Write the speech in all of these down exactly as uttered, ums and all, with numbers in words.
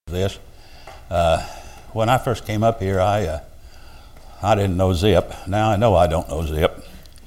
this. Uh, when I first came up here, I uh, I didn't know Zip. Now I know I don't know Zip.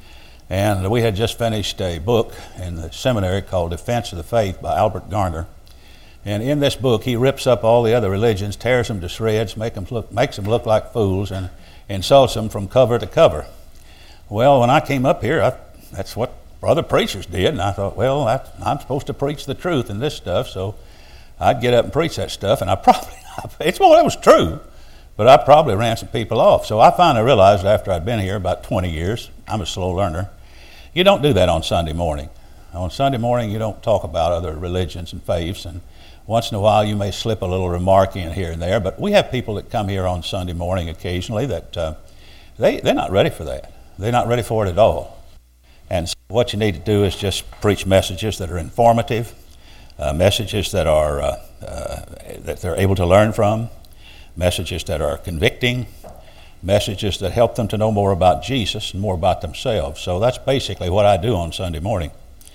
And we had just finished a book in the seminary called Defense of the Faith by Albert Garner. And in this book, he rips up all the other religions, tears them to shreds, make them look, makes them look like fools, and insults them from cover to cover. Well, when I came up here, I, that's what brother preachers did, and I thought, well, I, I'm supposed to preach the truth in this stuff, so I'd get up and preach that stuff, and I probably, it's well, it was true, but I probably ran some people off. So I finally realized after I'd been here about twenty years, I'm a slow learner, you don't do that on Sunday morning. On Sunday morning, you don't talk about other religions and faiths, and once in a while you may slip a little remark in here and there, but we have people that come here on Sunday morning occasionally that uh, they, they're not ready for that. They're not ready for it at all. And so what you need to do is just preach messages that are informative, uh, messages that are uh, uh, that they're able to learn from, messages that are convicting, messages that help them to know more about Jesus and more about themselves. So that's basically what I do on Sunday morning.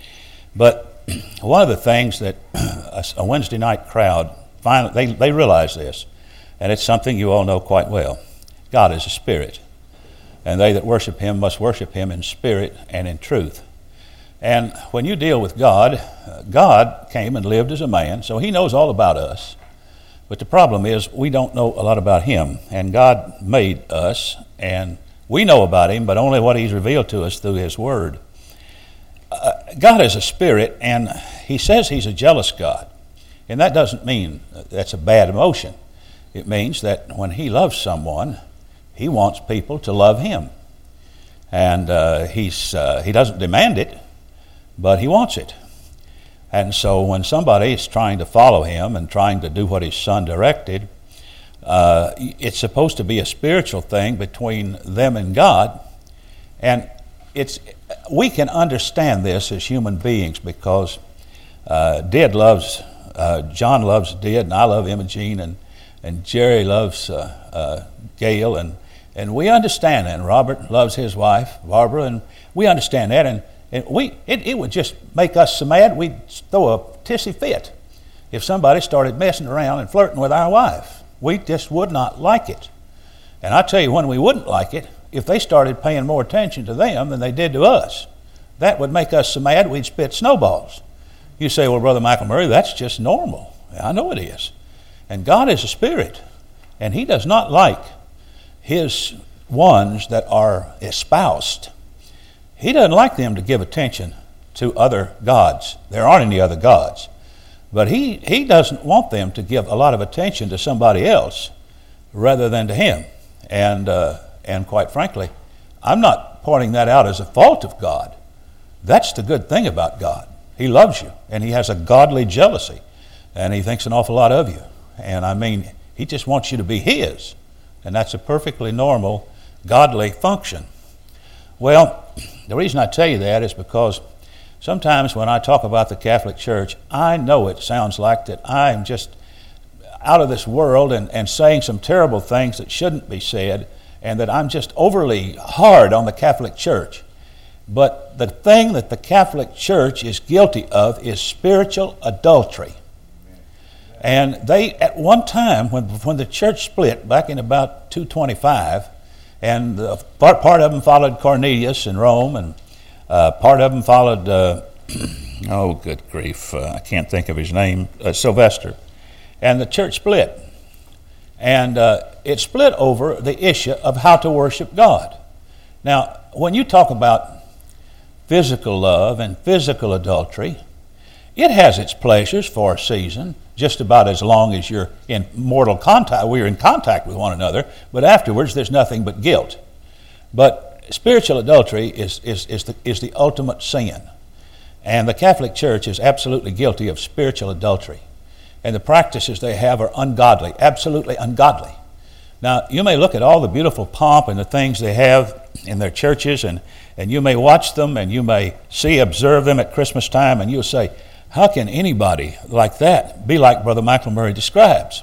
But one of the things that a Wednesday night crowd, finally, they, they realize this, and it's something you all know quite well. God is a spirit, and they that worship him must worship him in spirit and in truth. And when you deal with God, God came and lived as a man, so he knows all about us. But the problem is we don't know a lot about him, and God made us, and we know about him, but only what he's revealed to us through his word. Uh, God is a spirit, and he says he's a jealous God. And that doesn't mean that's a bad emotion. It means that when he loves someone, he wants people to love him. And uh, he's uh, he doesn't demand it, but he wants it. And so when somebody is trying to follow him and trying to do what his son directed, uh, it's supposed to be a spiritual thing between them and God. And it's we can understand this as human beings because uh, Did loves, uh, John loves Did, and I love Imogene, and, and Jerry loves uh, uh, Gail, and, and we understand that. And Robert loves his wife, Barbara, and we understand that. And And we, it, it would just make us so mad we'd throw a tissy fit if somebody started messing around and flirting with our wife. We just would not like it. And I tell you when we wouldn't like it, if they started paying more attention to them than they did to us. That would make us so mad we'd spit snowballs. You say, well, Brother Michael Murray, that's just normal. I know it is. And God is a spirit, and he does not like his ones that are espoused. He doesn't like them to give attention to other gods. There aren't any other gods. But he, he doesn't want them to give a lot of attention to somebody else rather than to him. And, uh, and quite frankly, I'm not pointing that out as a fault of God. That's the good thing about God. He loves you, and he has a godly jealousy, and he thinks an awful lot of you. And I mean, he just wants you to be his, and that's a perfectly normal, godly function. Well, the reason I tell you that is because sometimes when I talk about the Catholic Church, I know it sounds like that I'm just out of this world and, and saying some terrible things that shouldn't be said, and that I'm just overly hard on the Catholic Church. But the thing that the Catholic Church is guilty of is spiritual adultery. And they, at one time, when, when the church split back in about two twenty-five, and the part, part of them followed Cornelius in Rome, and uh, part of them followed, uh, oh, good grief, uh, I can't think of his name, uh, Sylvester. And the church split. And uh, it split over the issue of how to worship God. Now, when you talk about physical love and physical adultery, it has its pleasures for a season, just about as long as you're in mortal contact, we're in contact with one another, but afterwards there's nothing but guilt. But spiritual adultery is, is, is, the, is the ultimate sin. And the Catholic Church is absolutely guilty of spiritual adultery. And the practices they have are ungodly, absolutely ungodly. Now, you may look at all the beautiful pomp and the things they have in their churches, and, and you may watch them, and you may see, observe them at Christmas time, and you'll say, how can anybody like that be like Brother Michael Murray describes?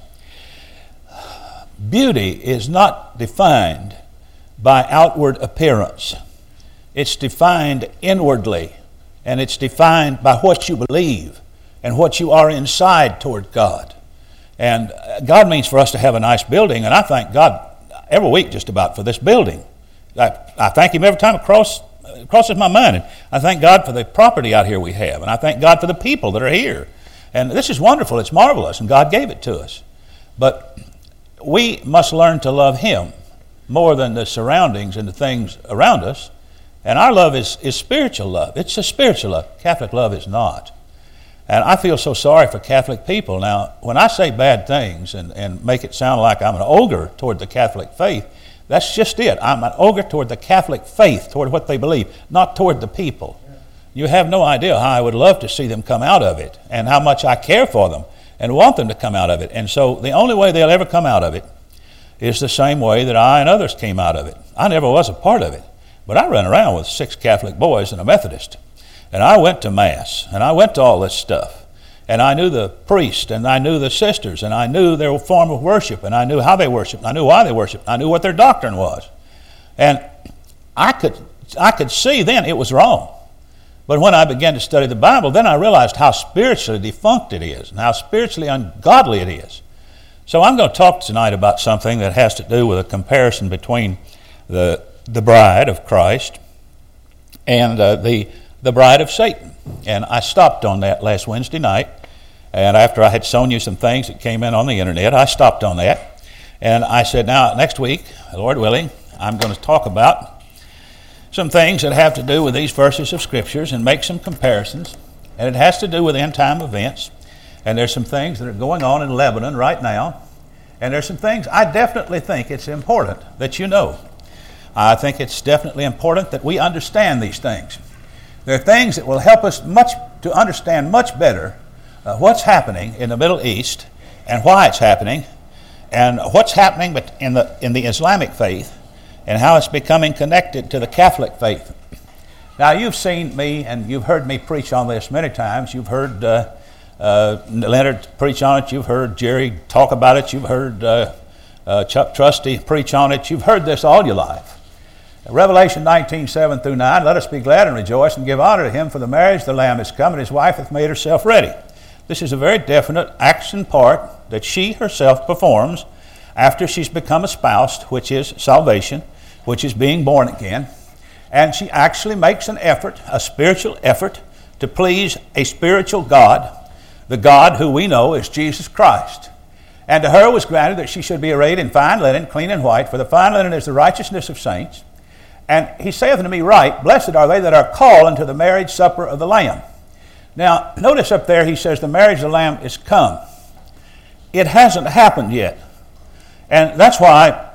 Beauty is not defined by outward appearance. It's defined inwardly, and it's defined by what you believe and what you are inside toward God. And God means for us to have a nice building, and I thank God every week just about for this building. I, I thank Him every time it cross, it crosses my mind. And I thank God for the property out here we have, and I thank God for the people that are here. And this is wonderful. It's marvelous, and God gave it to us. But we must learn to love Him more than the surroundings and the things around us. And our love is, is spiritual love. It's a spiritual love. Catholic love is not. And I feel so sorry for Catholic people. Now, when I say bad things and, and make it sound like I'm an ogre toward the Catholic faith, that's just it. I'm an ogre toward the Catholic faith, toward what they believe, not toward the people. You have no idea how I would love to see them come out of it and how much I care for them and want them to come out of it. And so the only way they'll ever come out of it is the same way that I and others came out of it. I never was a part of it, but I ran around with six Catholic boys and a Methodist. And I went to Mass, and I went to all this stuff. And I knew the priest, and I knew the sisters, and I knew their form of worship, and I knew how they worshiped, and I knew why they worshiped, I knew what their doctrine was. And I could, I could see then it was wrong. But when I began to study the Bible, then I realized how spiritually defunct it is, and how spiritually ungodly it is. So I'm going to talk tonight about something that has to do with a comparison between the, the bride of Christ and uh, the the bride of Satan. And I stopped on that last Wednesday night, and after I had shown you some things that came in on the internet, I stopped on that. And I said, now, next week, Lord willing, I'm going to talk about some things that have to do with these verses of Scriptures and make some comparisons. And it has to do with end-time events. And there's some things that are going on in Lebanon right now. And there's some things I definitely think it's important that you know. I think it's definitely important that we understand these things. There are things that will help us much to understand much better uh, what's happening in the Middle East and why it's happening, and what's happening in the in the Islamic faith and how it's becoming connected to the Catholic faith. Now, you've seen me and you've heard me preach on this many times. You've heard uh, uh, Leonard preach on it. You've heard Jerry talk about it. You've heard uh, uh, Chuck Trusty preach on it. You've heard this all your life. Revelation nineteen, seven through nine, let us be glad and rejoice and give honor to Him, for the marriage of the Lamb is come, and His wife hath made herself ready. This is a very definite action part that she herself performs after she's become espoused, which is salvation, which is being born again. And she actually makes an effort, a spiritual effort, to please a spiritual God, the God who we know is Jesus Christ. And to her was granted that she should be arrayed in fine linen, clean and white, for the fine linen is the righteousness of saints. And He saith unto me, right, blessed are they that are called unto the marriage supper of the Lamb. Now, notice up there He says the marriage of the Lamb is come. It hasn't happened yet. And that's why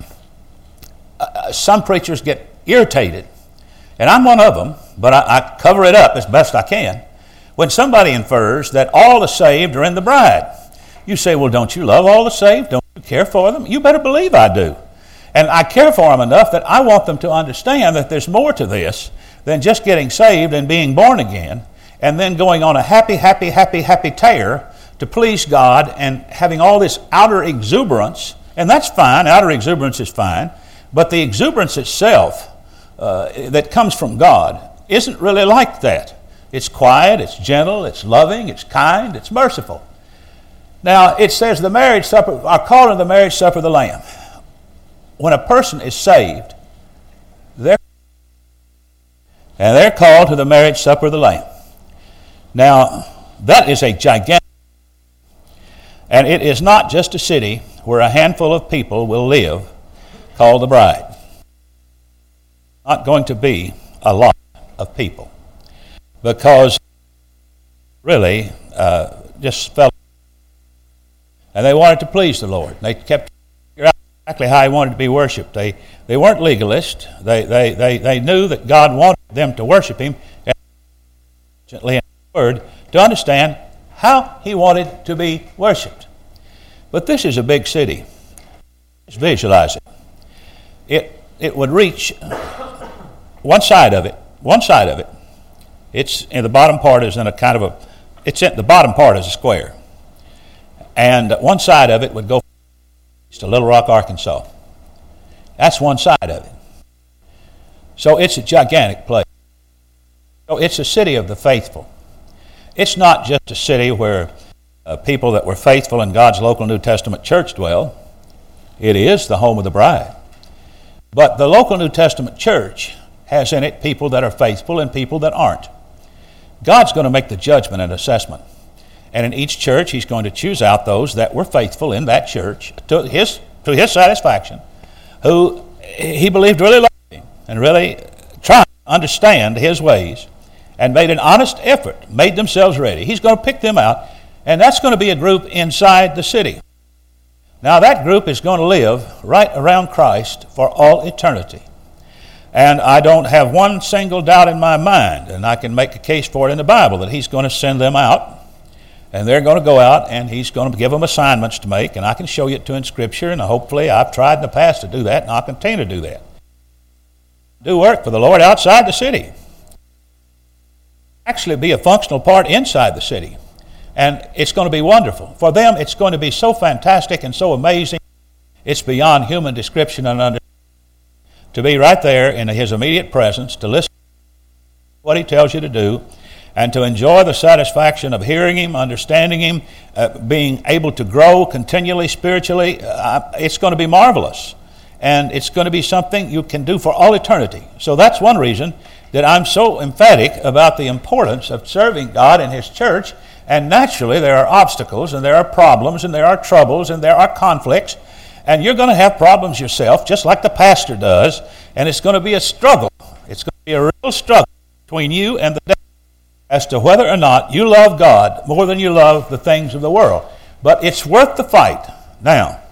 uh, some preachers get irritated. And I'm one of them, but I, I cover it up as best I can. When somebody infers that all the saved are in the bride. You say, well, don't you love all the saved? Don't you care for them? You better believe I do. And I care for them enough that I want them to understand that there's more to this than just getting saved and being born again and then going on a happy, happy, happy, happy tear to please God and having all this outer exuberance. And that's fine. Outer exuberance is fine. But the exuberance itself uh, that comes from God isn't really like that. It's quiet, it's gentle, it's loving, it's kind, it's merciful. Now, it says the marriage supper, are called to the marriage supper of the Lamb. When a person is saved, they're, and they're called to the marriage supper of the Lamb. Now, that is a gigantic, and it is not just a city where a handful of people will live called the bride. Not going to be a lot of people, because really uh, just fell, and they wanted to please the Lord. They kept exactly how He wanted to be worshipped. They they weren't legalists. They they they they knew that God wanted them to worship Him gently in the Word to understand how He wanted to be worshipped. But this is a big city. Just visualize it. It it would reach one side of it. One side of it. It's in the bottom part is in a kind of a. It's in the bottom part is a square, and one side of it would go to Little Rock, Arkansas. That's one side of it. So it's a gigantic place. So it's a city of the faithful. It's not just a city where uh, people that were faithful in God's local New Testament church dwell. It is the home of the bride. But the local New Testament church has in it people that are faithful and people that aren't. God's going to make the judgment and assessment. And in each church, he's going to choose out those that were faithful in that church to his, to his satisfaction, who he believed really loved him and really tried to understand his ways and made an honest effort, made themselves ready. He's going to pick them out, and that's going to be a group inside the city. Now, that group is going to live right around Christ for all eternity. And I don't have one single doubt in my mind, and I can make a case for it in the Bible, that he's going to send them out. And they're going to go out, and he's going to give them assignments to make, and I can show you it to in Scripture, and hopefully I've tried in the past to do that, and I'll continue to do that. Do work for the Lord outside the city. Actually be a functional part inside the city. And it's going to be wonderful. For them, it's going to be so fantastic and so amazing, it's beyond human description and understanding. To be right there in his immediate presence, to listen to what he tells you to do, and to enjoy the satisfaction of hearing him, understanding him, uh, being able to grow continually spiritually, uh, it's going to be marvelous. And it's going to be something you can do for all eternity. So that's one reason that I'm so emphatic about the importance of serving God in his church. And naturally there are obstacles, and there are problems, and there are troubles, and there are conflicts. And you're going to have problems yourself, just like the pastor does. And it's going to be a struggle. It's going to be a real struggle between you and the devil as to whether or not you love God more than you love the things of the world. But it's worth the fight. Now,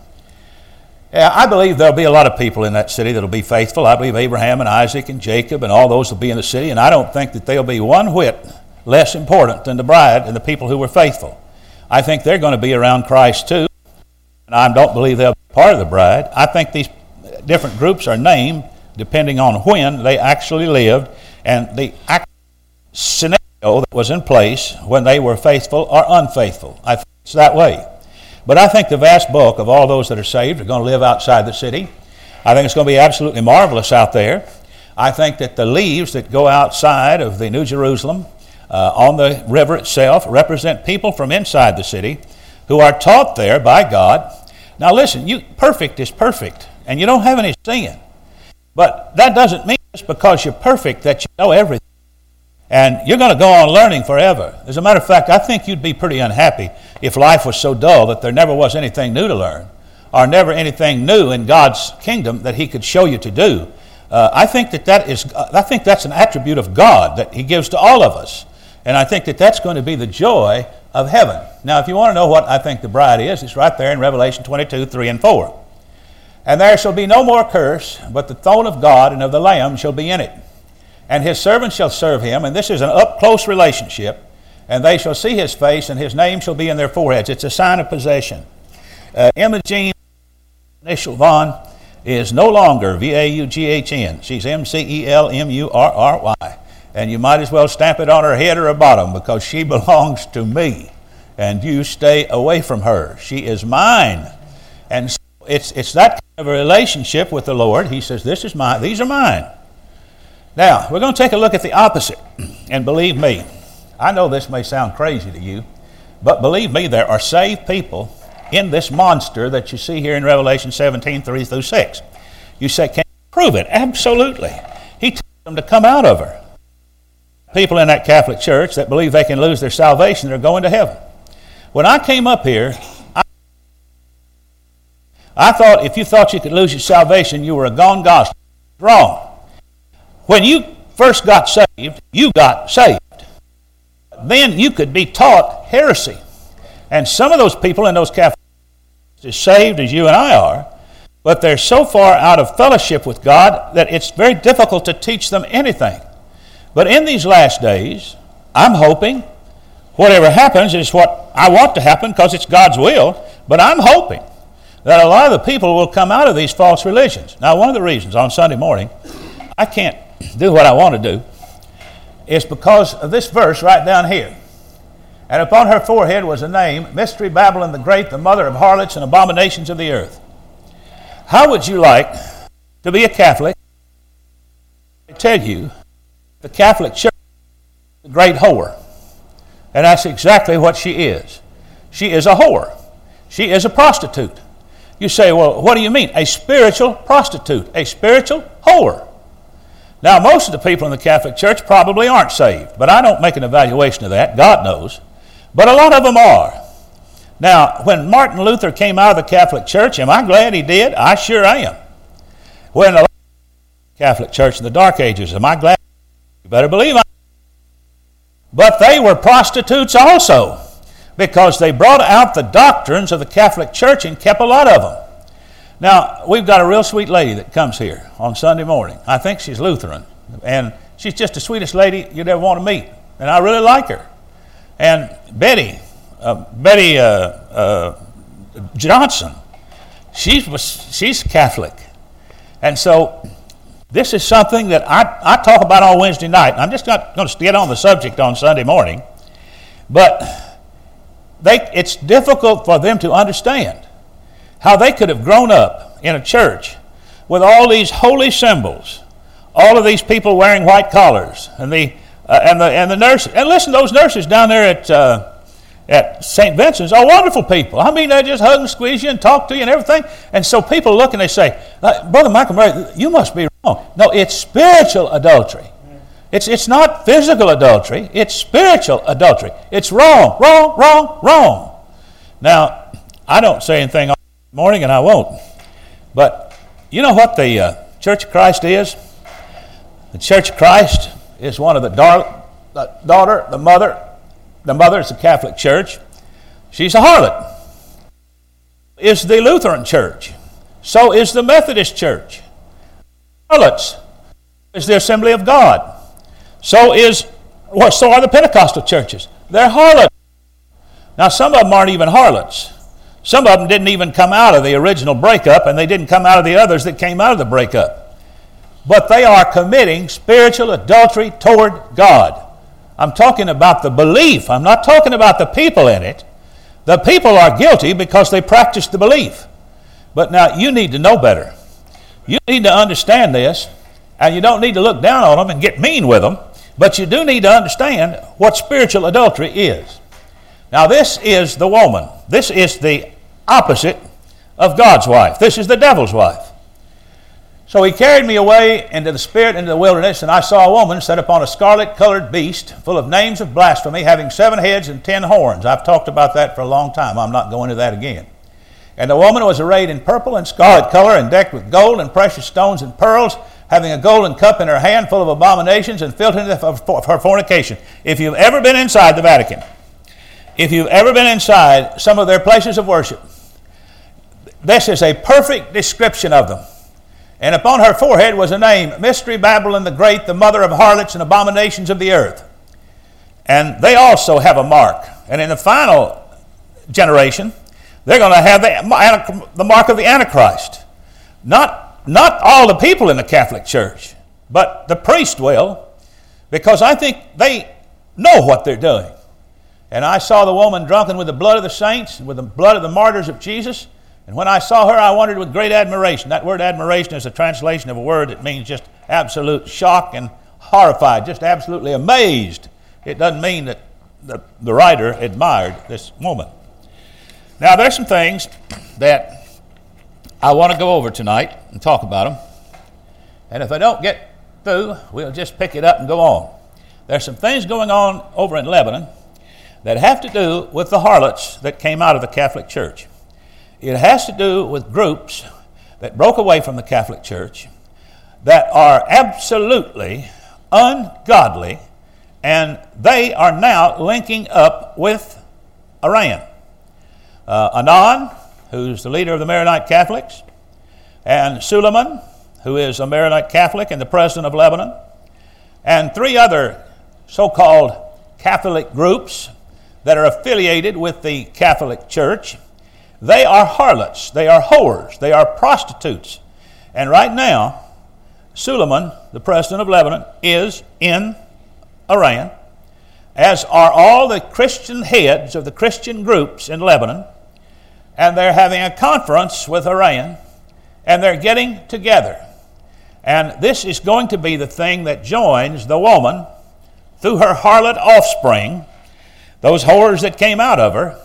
yeah, I believe there'll be a lot of people in that city that'll be faithful. I believe Abraham and Isaac and Jacob and all those will be in the city, and I don't think that they'll be one whit less important than the bride and the people who were faithful. I think they're going to be around Christ too, and I don't believe they'll be part of the bride. I think these different groups are named depending on when they actually lived and the actual scenario that was in place when they were faithful or unfaithful. I think it's that way. But I think the vast bulk of all those that are saved are going to live outside the city. I think it's going to be absolutely marvelous out there. I think that the leaves that go outside of the New Jerusalem uh, on the river itself represent people from inside the city who are taught there by God. Now listen, you perfect is perfect, and you don't have any sin. But that doesn't mean just because you're perfect that you know everything. And you're going to go on learning forever. As a matter of fact, I think you'd be pretty unhappy if life was so dull that there never was anything new to learn, or never anything new in God's kingdom that he could show you to do. Uh, I think that that is, uh, I think that's an attribute of God that he gives to all of us. And I think that that's going to be the joy of heaven. Now, if you want to know what I think the bride is, it's right there in Revelation twenty-two, three and four. And there shall be no more curse, but the throne of God and of the Lamb shall be in it. And his servants shall serve him, and this is an up-close relationship, and they shall see his face, and his name shall be in their foreheads. It's a sign of possession. Uh, Imogene, initial Vaughn, is no longer V A U G H N. She's M C E L M U R R Y. And you might as well stamp it on her head or her bottom, because she belongs to me, and you stay away from her. She is mine. And so it's, it's that kind of a relationship with the Lord. He says, this is mine, these are mine. Now, we're going to take a look at the opposite. And believe me, I know this may sound crazy to you, but believe me, there are saved people in this monster that you see here in Revelation seventeen, three through six. You say, can you prove it? Absolutely. He tells them to come out of her. People in that Catholic Church that believe they can lose their salvation, they're going to heaven. When I came up here, I, I thought if you thought you could lose your salvation, you were a gone gospel. Wrong. When you first got saved, you got saved. Then you could be taught heresy. And some of those people in those Catholic churches are saved as you and I are, but they're so far out of fellowship with God that it's very difficult to teach them anything. But in these last days, I'm hoping whatever happens is what I want to happen because it's God's will, but I'm hoping that a lot of the people will come out of these false religions. Now, one of the reasons on Sunday morning I can't do what I want to do is because of this verse right down here. And upon her forehead was a name, Mystery Babylon the Great, the mother of harlots and abominations of the earth. How would you like to be a Catholic? I tell you, the Catholic Church is a great whore. And that's exactly what she is. She is a whore. She is a prostitute. You say, well, what do you mean? A spiritual prostitute, a spiritual whore. Now, most of the people in the Catholic Church probably aren't saved, but I don't make an evaluation of that. God knows. But a lot of them are. Now, when Martin Luther came out of the Catholic Church, am I glad he did? I sure am. When the Catholic Church in the Dark Ages, am I glad? You better believe I am. But they were prostitutes also, because they brought out the doctrines of the Catholic Church and kept a lot of them. Now, we've got a real sweet lady that comes here on Sunday morning. I think she's Lutheran, and she's just the sweetest lady you'd ever want to meet, and I really like her. And Betty, uh, Betty uh, uh, Johnson, she's, she's Catholic. And so this is something that I, I talk about on Wednesday night. I'm just not going to get on the subject on Sunday morning, but they, it's difficult for them to understand how they could have grown up in a church with all these holy symbols, all of these people wearing white collars, and the uh, and the and the nurses. And listen, those nurses down there at uh, at Saint Vincent's are wonderful people. I mean, they just hug and squeeze you and talk to you and everything. And so people look and they say, Brother Michael Murray, you must be wrong. No, it's spiritual adultery. It's it's not physical adultery. It's spiritual adultery. It's wrong, wrong, wrong, wrong. Now, I don't say anything morning, and I won't. But you know what the uh, Church of Christ is? The Church of Christ is one of the, dar- the daughter, the mother. The mother is the Catholic Church. She's a harlot. Is the Lutheran Church. So is the Methodist Church. Harlots is the Assembly of God. So is well, so are the Pentecostal churches. They're harlots. Now, some of them aren't even harlots. Some of them didn't even come out of the original breakup, and they didn't come out of the others that came out of the breakup. But they are committing spiritual adultery toward God. I'm talking about the belief. I'm not talking about the people in it. The people are guilty because they practice the belief. But now you need to know better. You need to understand this, and you don't need to look down on them and get mean with them, but you do need to understand what spiritual adultery is. Now, this is the woman. This is the opposite of God's wife. This is the devil's wife. So he carried me away into the spirit, into the wilderness, and I saw a woman set upon a scarlet-colored beast, full of names of blasphemy, having seven heads and ten horns. I've talked about that for a long time. I'm not going into that again. And the woman was arrayed in purple and scarlet color, and decked with gold and precious stones and pearls, having a golden cup in her hand full of abominations and filthy of her fornication. If you've ever been inside the Vatican, if you've ever been inside some of their places of worship, this is a perfect description of them. And upon her forehead was a name, Mystery Babylon the Great, the mother of harlots and abominations of the earth. And they also have a mark. And in the final generation, they're going to have the, the mark of the Antichrist. Not, not all the people in the Catholic Church, but the priest will, because I think they know what they're doing. And I saw the woman drunken with the blood of the saints, with the blood of the martyrs of Jesus. And when I saw her, I wondered with great admiration. That word admiration is a translation of a word that means just absolute shock and horrified, just absolutely amazed. It doesn't mean that the, the writer admired this woman. Now, there's some things that I want to go over tonight and talk about them. And if I don't get through, we'll just pick it up and go on. There's some things going on over in Lebanon that have to do with the harlots that came out of the Catholic Church. It has to do with groups that broke away from the Catholic Church that are absolutely ungodly, and they are now linking up with Iran. Uh, Anan, who's the leader of the Maronite Catholics, and Suleiman, who is a Maronite Catholic and the president of Lebanon, and three other so-called Catholic groups that are affiliated with the Catholic Church. They are harlots, they are whores, they are prostitutes. And right now, Suleiman, the president of Lebanon, is in Iran, as are all the Christian heads of the Christian groups in Lebanon, and they're having a conference with Iran, and they're getting together. And this is going to be the thing that joins the woman through her harlot offspring, those whores that came out of her,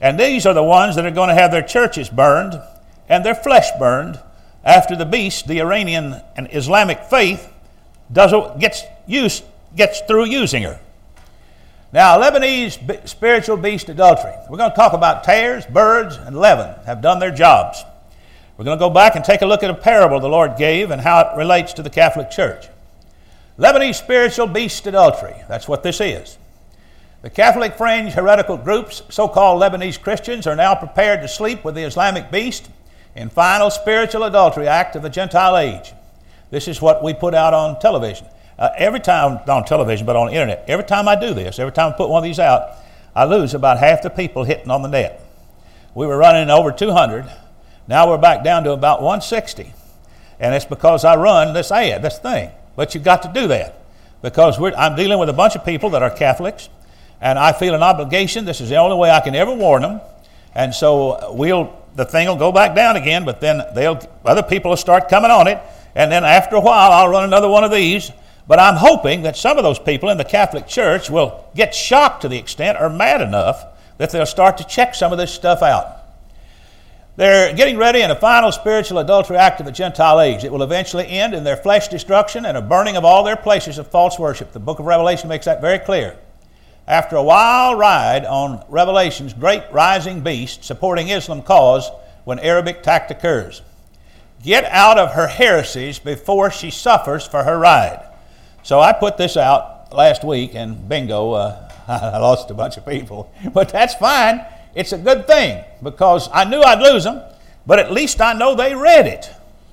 And these are the ones that are going to have their churches burned and their flesh burned after the beast, the Iranian and Islamic faith, does gets used gets through using her. Now, Lebanese b- spiritual beast adultery. We're going to talk about tares, birds, and leaven have done their jobs. We're going to go back and take a look at a parable the Lord gave and how it relates to the Catholic Church. Lebanese spiritual beast adultery. That's what this is. The Catholic fringe heretical groups, so-called Lebanese Christians, are now prepared to sleep with the Islamic beast in final spiritual adultery act of the Gentile age. This is what we put out on television. Uh, every time, not on television, but on the internet, every time I do this, every time I put one of these out, I lose about half the people hitting on the net. We were running over two hundred. Now we're back down to about one sixty. And it's because I run this ad, this thing. But you've got to do that because we're, I'm dealing with a bunch of people that are Catholics, and I feel an obligation. This is the only way I can ever warn them. And so we'll, the thing will go back down again, but then they'll, other people will start coming on it. And then after a while, I'll run another one of these. But I'm hoping that some of those people in the Catholic Church will get shocked to the extent or mad enough that they'll start to check some of this stuff out. They're getting ready in a final spiritual adultery act of the Gentile age. It will eventually end in their flesh destruction and a burning of all their places of false worship. The book of Revelation makes that very clear. After a wild ride on Revelation's great rising beast supporting Islam cause when Arabic tact occurs. Get out of her heresies before she suffers for her ride. So I put this out last week, and bingo, uh, I lost a bunch of people. But that's fine. It's a good thing because I knew I'd lose them, but at least I know they read it.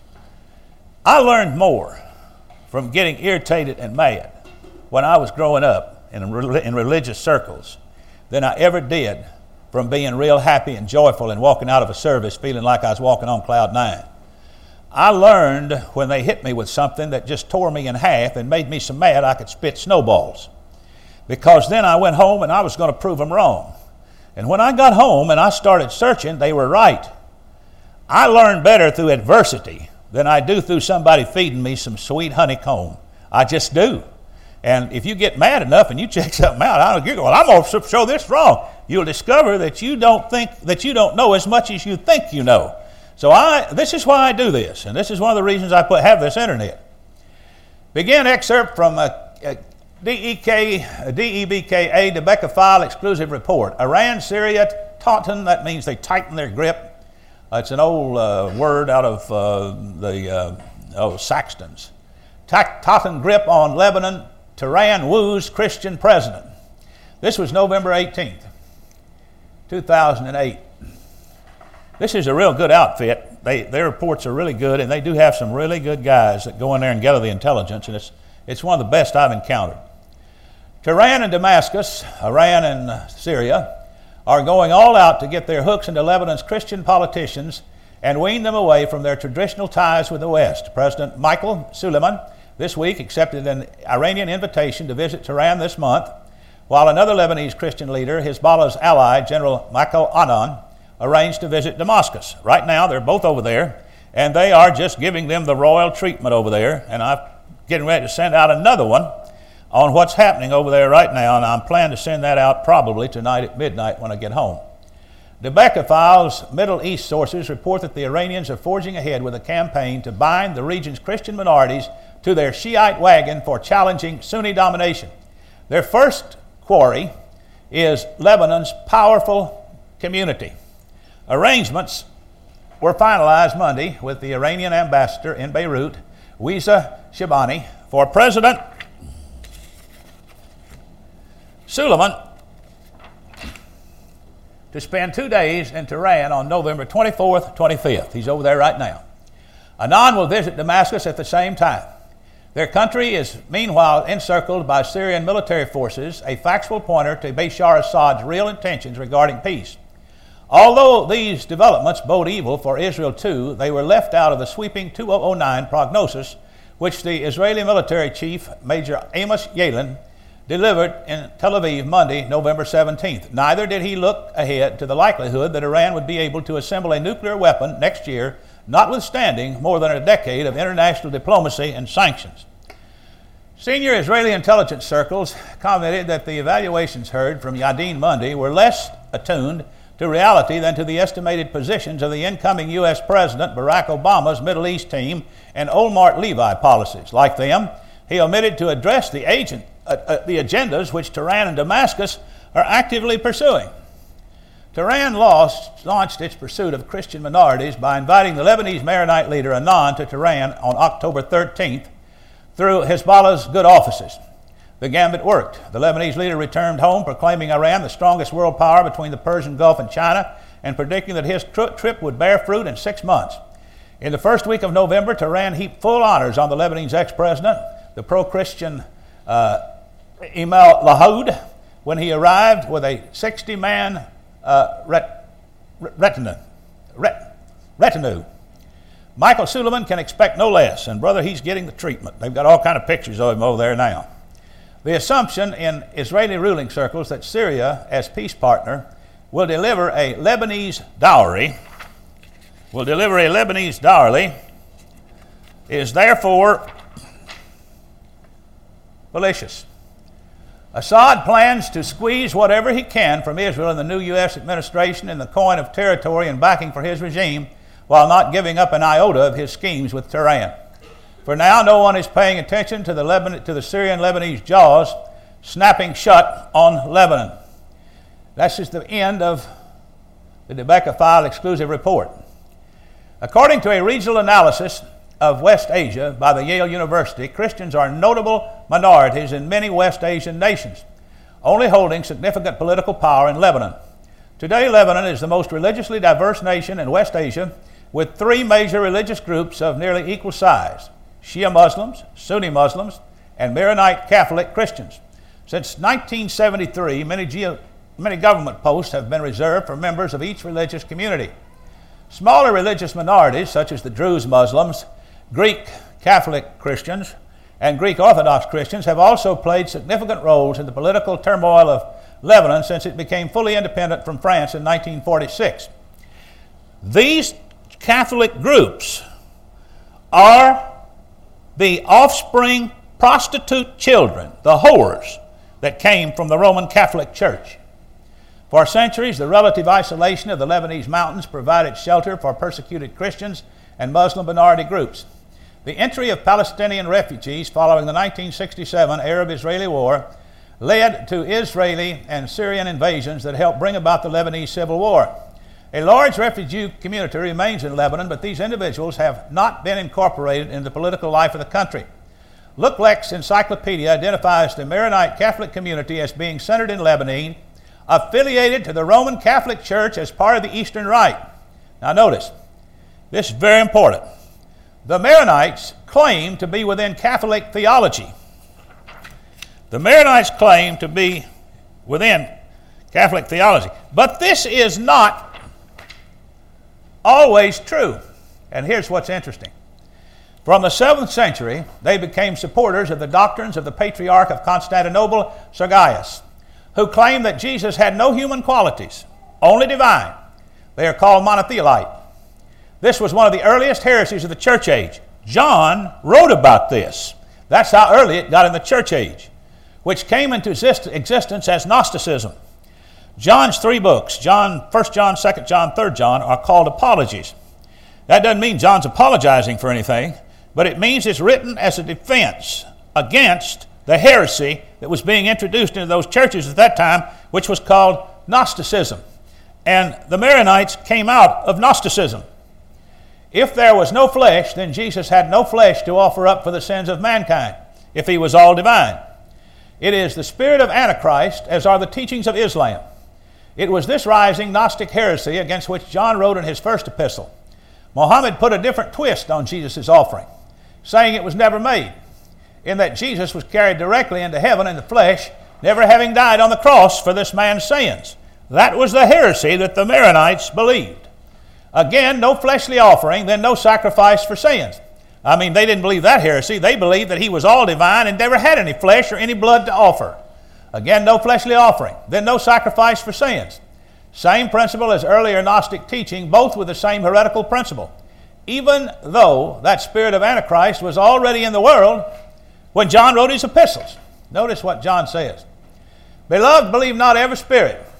I learned more from getting irritated and mad when I was growing up in, in religious circles than I ever did from being real happy and joyful and walking out of a service feeling like I was walking on cloud nine. I learned when they hit me with something that just tore me in half and made me so mad I could spit snowballs. Because then I went home and I was going to prove them wrong. And when I got home and I started searching, they were right. I learn better through adversity than I do through somebody feeding me some sweet honeycomb. I just do. And if you get mad enough and you check something out, I don't get, well, I'm going to show this wrong. You'll discover that you don't think that you don't know as much as you think you know. So I, this is why I do this, and this is one of the reasons I put have this internet. Begin excerpt from a, a D E K, a D E B K A Debecca File exclusive report. Iran, Syria, tauten, that means they tighten their grip. Uh, it's an old uh, word out of uh, the uh, oh, Saxtons. Tauten grip on Lebanon. Tehran woos Christian president. This was November eighteenth, two thousand eight. This is a real good outfit. They, their reports are really good, and they do have some really good guys that go in there and gather the intelligence, and it's, it's one of the best I've encountered. Tehran and Damascus, Iran and Syria, are going all out to get their hooks into Lebanon's Christian politicians and wean them away from their traditional ties with the West. President Michael Suleiman this week accepted an Iranian invitation to visit Tehran this month, while another Lebanese Christian leader, Hezbollah's ally, General Michael Anan, arranged to visit Damascus. Right now, they're both over there, and they are just giving them the royal treatment over there, and I'm getting ready to send out another one on what's happening over there right now, and I'm planning to send that out probably tonight at midnight when I get home. Debecca Files Middle East sources report that the Iranians are forging ahead with a campaign to bind the region's Christian minorities to their Shiite wagon for challenging Sunni domination. Their first quarry is Lebanon's powerful community. Arrangements were finalized Monday with the Iranian ambassador in Beirut, Wiza Shibani, for President Suleiman to spend two days in Tehran on November twenty-fourth, twenty-fifth. He's over there right now. Anan will visit Damascus at the same time. Their country is meanwhile encircled by Syrian military forces, a factual pointer to Bashar Assad's real intentions regarding peace. Although these developments bode evil for Israel too, they were left out of the sweeping two thousand nine prognosis which the Israeli military chief, Major Amos Yalin, delivered in Tel Aviv Monday, November seventeenth. Neither did he look ahead to the likelihood that Iran would be able to assemble a nuclear weapon next year, notwithstanding more than a decade of international diplomacy and sanctions. Senior Israeli intelligence circles commented that the evaluations heard from Yadin Monday were less attuned to reality than to the estimated positions of the incoming U S President Barack Obama's Middle East team and Olmert Levi policies. Like them, he omitted to address the, agent, uh, uh, the agendas which Tehran and Damascus are actively pursuing. Tehran lost, launched its pursuit of Christian minorities by inviting the Lebanese Maronite leader Annan to Tehran on October thirteenth through Hezbollah's good offices. The gambit worked. The Lebanese leader returned home proclaiming Iran the strongest world power between the Persian Gulf and China and predicting that his tri- trip would bear fruit in six months. In the first week of November, Tehran heaped full honors on the Lebanese ex-president, the pro-Christian uh, Emil Lahoud, when he arrived with a sixty-man uh, ret- retinue. Ret- retinue. Michael Suleiman can expect no less, and brother, he's getting the treatment. They've got all kind of pictures of him over there now. The assumption in Israeli ruling circles that Syria, as peace partner, will deliver a Lebanese dowry, will deliver a Lebanese dowry, is therefore fallacious. Assad plans to squeeze whatever he can from Israel and the new U S administration in the coin of territory and backing for his regime, while not giving up an iota of his schemes with Tehran. For now, no one is paying attention to the, Lebanon, to the Syrian-Lebanese jaws snapping shut on Lebanon. This is the end of the DeBecca File exclusive report. According to a regional analysis of West Asia by the Yale University, Christians are notable minorities in many West Asian nations, only holding significant political power in Lebanon. Today, Lebanon is the most religiously diverse nation in West Asia, with three major religious groups of nearly equal size: Shia Muslims, Sunni Muslims, and Maronite Catholic Christians. Since nineteen seventy-three, many, geo- many government posts have been reserved for members of each religious community. Smaller religious minorities, such as the Druze Muslims, Greek Catholic Christians, and Greek Orthodox Christians, have also played significant roles in the political turmoil of Lebanon since it became fully independent from France in nineteen forty-six. These Catholic groups are the offspring prostitute children, the whores, that came from the Roman Catholic Church. For centuries, the relative isolation of the Lebanese mountains provided shelter for persecuted Christians and Muslim minority groups. The entry of Palestinian refugees following the nineteen sixty-seven Arab-Israeli War led to Israeli and Syrian invasions that helped bring about the Lebanese Civil War. A large refugee community remains in Lebanon, but these individuals have not been incorporated into the political life of the country. Looklex Encyclopedia identifies the Maronite Catholic community as being centered in Lebanon, affiliated to the Roman Catholic Church as part of the Eastern Rite. Now notice, this is very important. The Maronites claim to be within Catholic theology. The Maronites claim to be within Catholic theology. But this is not always true. And here's what's interesting. From the seventh century, they became supporters of the doctrines of the Patriarch of Constantinople, Sergius, who claimed that Jesus had no human qualities, only divine. They are called monothelite. This was one of the earliest heresies of the church age. John wrote about this. That's how early it got in the church age, which came into existence as Gnosticism. John's three books, John, First John, Second John, Third John, are called apologies. That doesn't mean John's apologizing for anything, but it means it's written as a defense against the heresy that was being introduced into those churches at that time, which was called Gnosticism. And the Maronites came out of Gnosticism. If there was no flesh, then Jesus had no flesh to offer up for the sins of mankind, if he was all divine. It is the spirit of Antichrist, as are the teachings of Islam. It was this rising Gnostic heresy against which John wrote in his first epistle. Muhammad put a different twist on Jesus' offering, saying it was never made, in that Jesus was carried directly into heaven in the flesh, never having died on the cross for this man's sins. That was the heresy that the Maronites believed. Again, no fleshly offering, then no sacrifice for sins. I mean, they didn't believe that heresy. They believed that he was all divine and never had any flesh or any blood to offer. Again, no fleshly offering, then no sacrifice for sins. Same principle as earlier Gnostic teaching, both with the same heretical principle. Even though that spirit of Antichrist was already in the world when John wrote his epistles. Notice what John says. Beloved, believe not every spirit,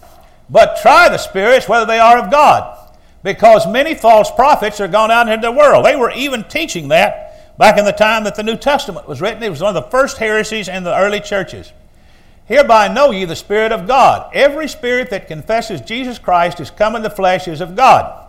But try the spirits whether they are of God, because many false prophets are gone out into the world. They were even teaching that back in the time that the New Testament was written. It was one of the first heresies in the early churches. Hereby know ye the Spirit of God. Every spirit that confesses Jesus Christ is come in the flesh is of God.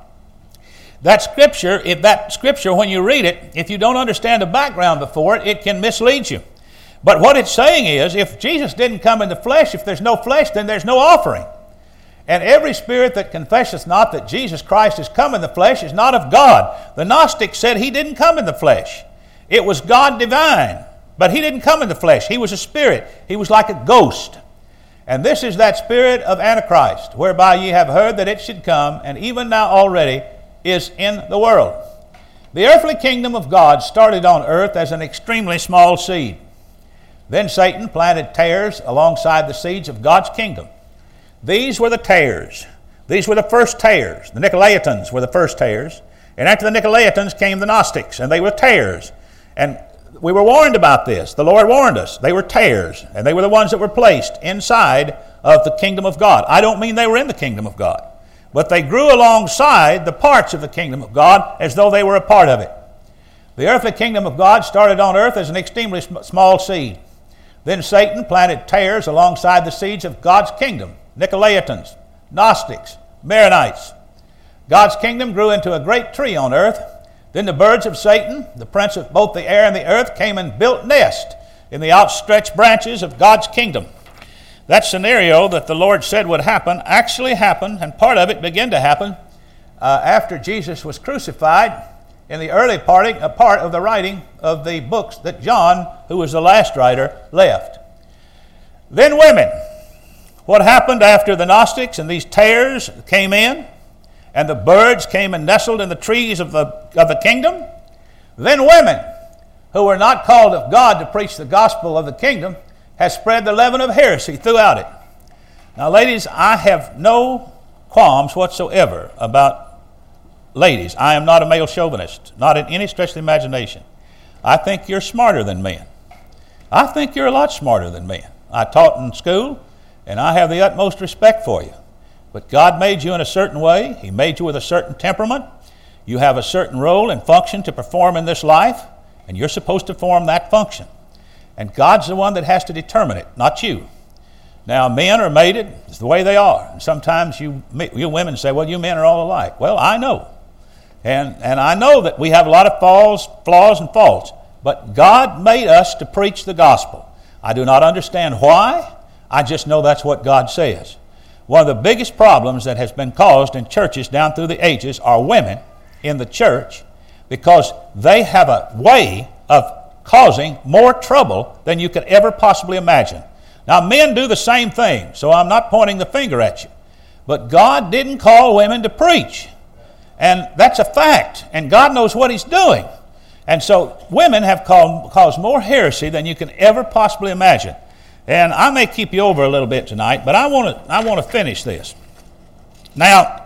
That scripture, if that scripture, when you read it, if you don't understand the background before it, it can mislead you. But what it's saying is, if Jesus didn't come in the flesh, if there's no flesh, then there's no offering. And every spirit that confesseth not that Jesus Christ is come in the flesh is not of God. The Gnostics said he didn't come in the flesh. It was God divine, but he didn't come in the flesh. He was a spirit. He was like a ghost. And this is that spirit of Antichrist, whereby ye have heard that it should come, and even now already is in the world. The earthly kingdom of God started on earth as an extremely small seed. Then Satan planted tares alongside the seeds of God's kingdom. These were the tares. These were the first tares. The Nicolaitans were the first tares. And after the Nicolaitans came the Gnostics, and they were tares. And we were warned about this. The Lord warned us. They were tares, and they were the ones that were placed inside of the kingdom of God. I don't mean they were in the kingdom of God, but they grew alongside the parts of the kingdom of God as though they were a part of it. The earthly kingdom of God started on earth as an extremely small seed. Then Satan planted tares alongside the seeds of God's kingdom. Nicolaitans, Gnostics, Maronites. God's kingdom grew into a great tree on earth. Then the birds of Satan, the prince of both the air and the earth, came and built nest in the outstretched branches of God's kingdom. That scenario that the Lord said would happen actually happened, and part of it began to happen uh, after Jesus was crucified in the early parting, uh, part of the writing of the books that John, who was the last writer, left. Then women. What happened after the Gnostics and these tares came in, and the birds came and nestled in the trees of the, of the kingdom? Then women, who were not called of God to preach the gospel of the kingdom, has spread the leaven of heresy throughout it. Now, ladies, I have no qualms whatsoever about ladies. I am not a male chauvinist, not in any stretch of the imagination. I think you're smarter than men. I think you're a lot smarter than men. I taught in school, and I have the utmost respect for you. But God made you in a certain way. He made you with a certain temperament. You have a certain role and function to perform in this life, and you're supposed to perform that function. And God's the one that has to determine it, not you. Now, men are mated. It's the way they are. And sometimes you you women say, well, you men are all alike. Well, I know. And, and I know that we have a lot of falls, flaws and faults. But God made us to preach the gospel. I do not understand why. I just know that's what God says. One of the biggest problems that has been caused in churches down through the ages are women in the church, because they have a way of causing more trouble than you could ever possibly imagine. Now, men do the same thing, so I'm not pointing the finger at you. But God didn't call women to preach. And that's a fact, and God knows what He's doing. And so women have called, caused more heresy than you can ever possibly imagine. And I may keep you over a little bit tonight, but I want to I want to finish this. Now,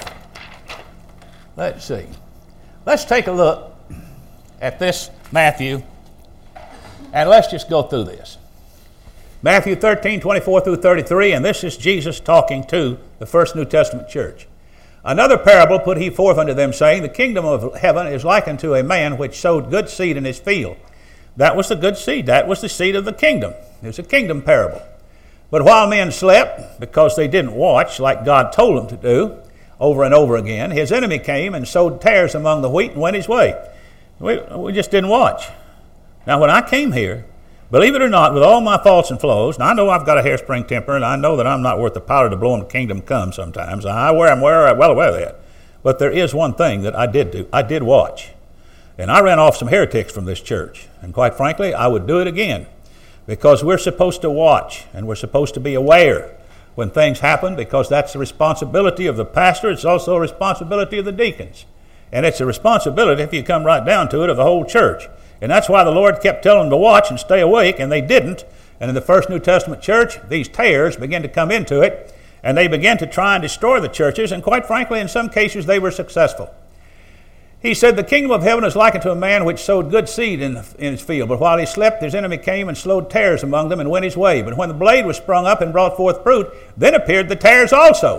let's see. Let's take a look at this Matthew, and let's just go through this. Matthew thirteen, twenty-four through thirty-three, and this is Jesus talking to the first New Testament church. Another parable put he forth unto them, saying, the kingdom of heaven is likened to a man which sowed good seed in his field. That was the good seed. That was the seed of the kingdom. It was a kingdom parable. But while men slept, because they didn't watch like God told them to do, over and over again, his enemy came and sowed tares among the wheat and went his way. We, we just didn't watch. Now, when I came here, believe it or not, with all my faults and flaws, and I know I've got a hairspring temper, and I know that I'm not worth the powder to blow when the kingdom comes sometimes. I wear, I'm well aware of that. But there is one thing that I did do. I did watch. And I ran off some heretics from this church. And quite frankly, I would do it again. Because we're supposed to watch, and we're supposed to be aware when things happen, because that's the responsibility of the pastor. It's also a responsibility of the deacons. And it's a responsibility, if you come right down to it, of the whole church. And that's why the Lord kept telling them to watch and stay awake, and they didn't. And in the first New Testament church, these tares began to come into it, and they began to try and destroy the churches, and quite frankly, in some cases, they were successful. He said, the kingdom of heaven is likened to a man which sowed good seed in, the, in his field. But while he slept, his enemy came and sowed tares among them and went his way. But when the blade was sprung up and brought forth fruit, then appeared the tares also.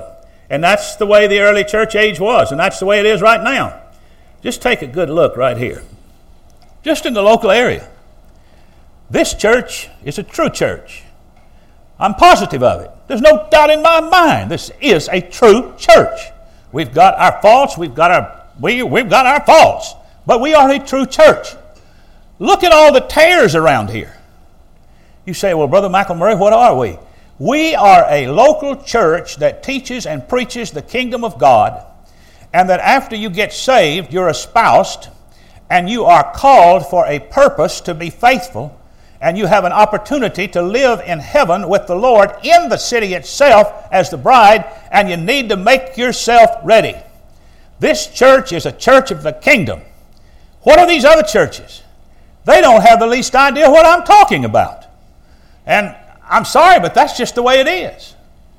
And that's the way the early church age was, and that's the way it is right now. Just take a good look right here. Just in the local area. This church is a true church. I'm positive of it. There's no doubt in my mind this is a true church. We've got our faults, we've got our we, we've got our faults, but we are a true church. Look at all the tares around here. You say, well, Brother McElmurray, what are we? We are a local church that teaches and preaches the kingdom of God, and that after you get saved, you're espoused, and you are called for a purpose to be faithful, and you have an opportunity to live in heaven with the Lord in the city itself as the bride, and you need to make yourself ready. This church is a church of the kingdom. What are these other churches? They don't have the least idea what I'm talking about. And I'm sorry, but that's just the way it is.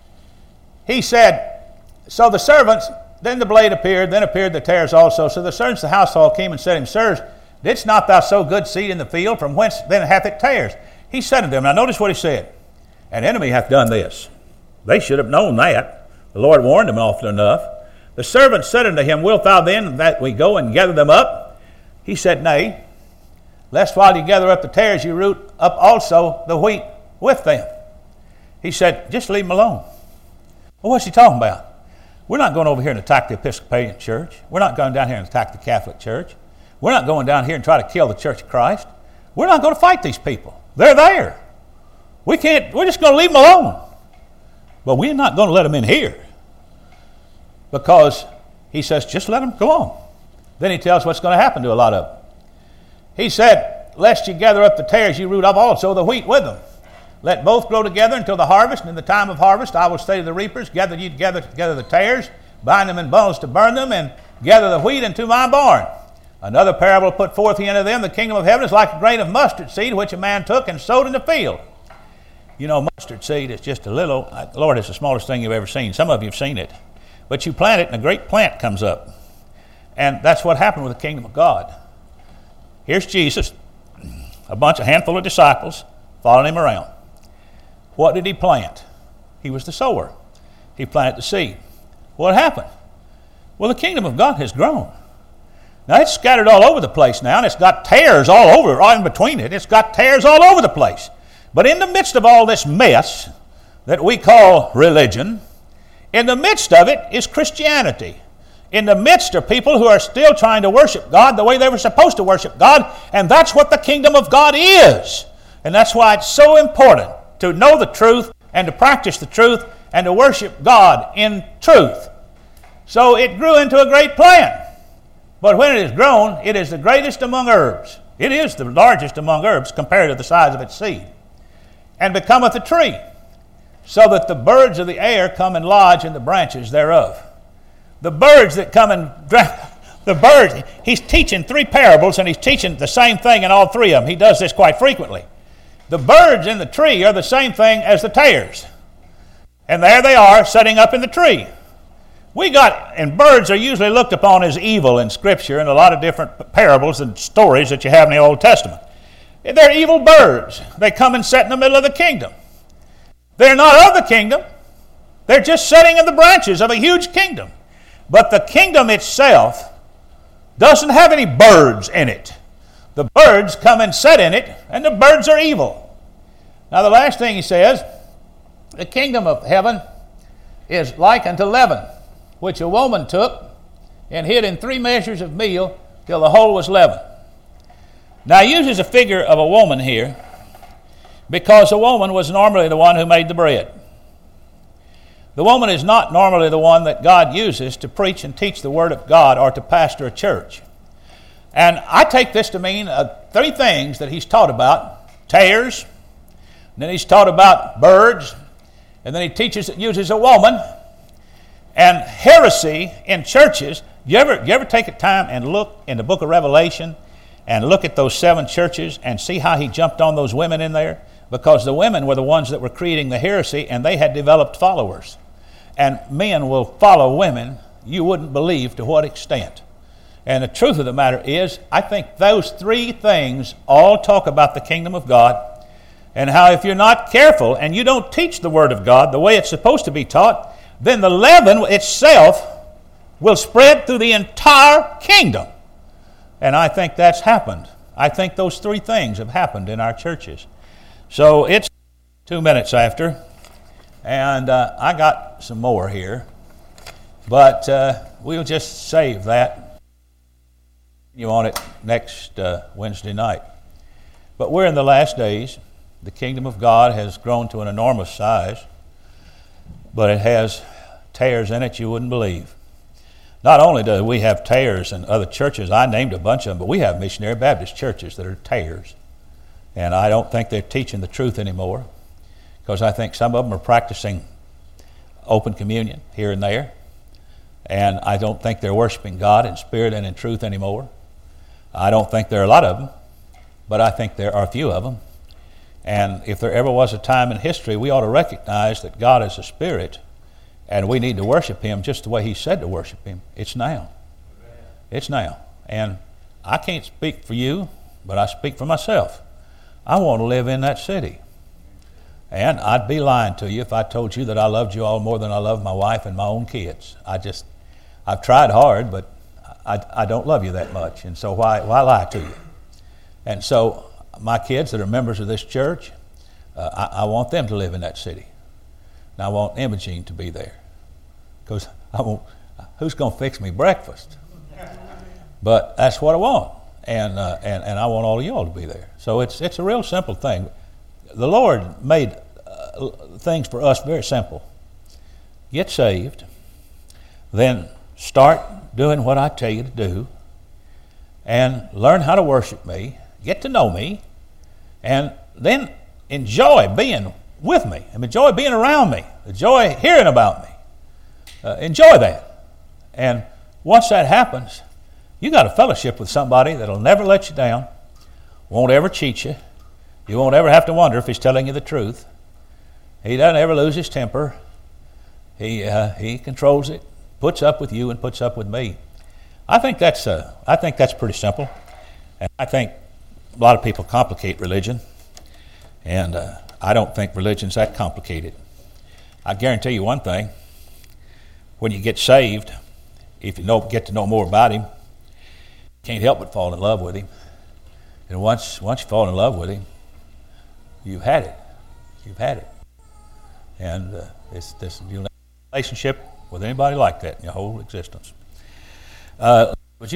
He said, so the servants, then the blade appeared, then appeared the tares also. So the servants of the household came and said to him, Sirs, didst not thou sow good seed in the field? From whence then hath it tares? He said unto them, now notice what he said, an enemy hath done this. They should have known that. The Lord warned them often enough. The servant said unto him, wilt thou then that we go and gather them up? He said, nay, lest while you gather up the tares, you root up also the wheat with them. He said, just leave them alone. Well, what's he talking about? We're not going over here and attack the Episcopalian Church. We're not going down here and attack the Catholic Church. We're not going down here and try to kill the Church of Christ. We're not going to fight these people. They're there. We can't, we're just going to leave them alone. But we're not going to let them in here. Because he says, just let them go on. Then he tells what's going to happen to a lot of them. He said, lest you gather up the tares, you root up also the wheat with them. Let both grow together until the harvest, and in the time of harvest I will say to the reapers, gather ye together, together the tares, bind them in bundles to burn them, and gather the wheat into my barn. Another parable put forth he unto them, the kingdom of heaven is like a grain of mustard seed, which a man took and sowed in the field. You know, mustard seed is just a little, Lord, it's the smallest thing you've ever seen. Some of you have seen it. But you plant it, and a great plant comes up. And that's what happened with the kingdom of God. Here's Jesus, a bunch, a handful of disciples following him around. What did he plant? He was the sower. He planted the seed. What happened? Well, the kingdom of God has grown. Now, it's scattered all over the place now, and it's got tares all over, right in between it. It's got tares all over the place. But in the midst of all this mess that we call religion, in the midst of it is Christianity. In the midst are people who are still trying to worship God the way they were supposed to worship God, and that's what the kingdom of God is. And that's why it's so important to know the truth and to practice the truth and to worship God in truth. So it grew into a great plant. But when it is grown, it is the greatest among herbs. It is the largest among herbs compared to the size of its seed. And becometh a tree, so that the birds of the air come and lodge in the branches thereof. The birds that come and the birds, he's teaching three parables, and he's teaching the same thing in all three of them. He does this quite frequently. The birds in the tree are the same thing as the tares. And there they are, setting up in the tree. We got, and birds are usually looked upon as evil in Scripture and a lot of different parables and stories that you have in the Old Testament. They're evil birds. They come and set in the middle of the kingdom. They're not of the kingdom. They're just setting in the branches of a huge kingdom. But the kingdom itself doesn't have any birds in it. The birds come and set in it, and the birds are evil. Now the last thing he says, the kingdom of heaven is like unto leaven, which a woman took and hid in three measures of meal till the whole was leavened. Now he uses a figure of a woman here because a woman was normally the one who made the bread. The woman is not normally the one that God uses to preach and teach the Word of God or to pastor a church. And I take this to mean uh, three things that he's taught about. Tares, and then he's taught about birds, and then he teaches uses a woman. And heresy in churches, you ever, you ever take a time and look in the book of Revelation and look at those seven churches and see how he jumped on those women in there? Because the women were the ones that were creating the heresy, and they had developed followers. And men will follow women, you wouldn't believe to what extent. And the truth of the matter is, I think those three things all talk about the kingdom of God, and how if you're not careful and you don't teach the Word of God the way it's supposed to be taught, then the leaven itself will spread through the entire kingdom. And I think that's happened. I think those three things have happened in our churches. So it's two minutes after, and uh, I got some more here, but uh, we'll just save that. You on it next uh, Wednesday night. But we're in the last days. The kingdom of God has grown to an enormous size, but it has tares in it you wouldn't believe. Not only do we have tares in other churches, I named a bunch of them, but we have missionary Baptist churches that are tares. And I don't think they're teaching the truth anymore, because I think some of them are practicing open communion here and there. And I don't think they're worshiping God in spirit and in truth anymore. I don't think there are a lot of them, but I think there are a few of them. And if there ever was a time in history, we ought to recognize that God is a spirit, and we need to worship Him just the way He said to worship Him. It's now. It's now. And I can't speak for you, but I speak for myself. I want to live in that city. And I'd be lying to you if I told you that I loved you all more than I love my wife and my own kids. I just, I've tried hard, but I, I don't love you that much. And so why, why lie to you? And so my kids that are members of this church, uh, I, I want them to live in that city. And I want Imogene to be there, because I won't, who's going to fix me breakfast? But that's what I want, and, uh, and and I want all of y'all to be there. So it's it's a real simple thing. The Lord made uh, things for us very simple. Get saved, then start doing what I tell you to do, and learn how to worship me, get to know me, and then enjoy being with me, and enjoy being around me, enjoy hearing about me. Uh, enjoy that. And once that happens, you got a fellowship with somebody that'll never let you down, won't ever cheat you. You won't ever have to wonder if he's telling you the truth. He doesn't ever lose his temper. He uh, he controls it, puts up with you and puts up with me. I think that's uh, I think that's pretty simple. And I think a lot of people complicate religion, and uh, I don't think religion's that complicated. I guarantee you one thing: when you get saved, if you know, get to know more about Him, you can't help but fall in love with Him. And once once you fall in love with Him, you've had it. You've had it. And uh, it's this you'll never have a relationship with anybody like that in your whole existence. Uh,